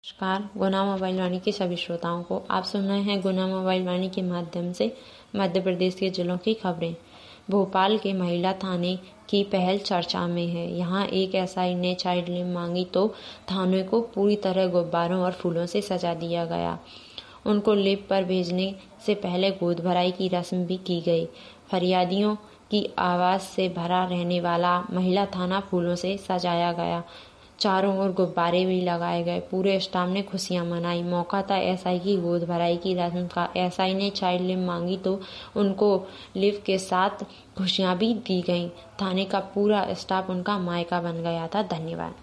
नमस्कार, गुना मोबाइल वाणी के सभी श्रोताओं को आप सुन रहे हैं गुना मोबाइल वाणी के माध्यम से मध्य प्रदेश के जिलों की खबरें। भोपाल के महिला थाने की पहल चर्चा में है। यहाँ एक एसआई ने चाइल्ड लाइन मांगी तो थाने को पूरी तरह गुब्बारों और फूलों से सजा दिया गया। उनको लिफ्ट पर भेजने से पहले गोद भराई की रस्म भी की गई। फरियादियों की आवाज से भरा रहने वाला महिला थाना फूलों से सजाया गया। चारों ओर गुब्बारे भी लगाए गए। पूरे स्टाफ ने खुशियां मनाई। मौका था एसआई की गोद भराई की रस्म का। एसआई ने चाइल्ड लाइन मांगी तो उनको लिफ्ट के साथ खुशियां भी दी गईं। थाने का पूरा स्टाफ उनका मायका बन गया था। धन्यवाद।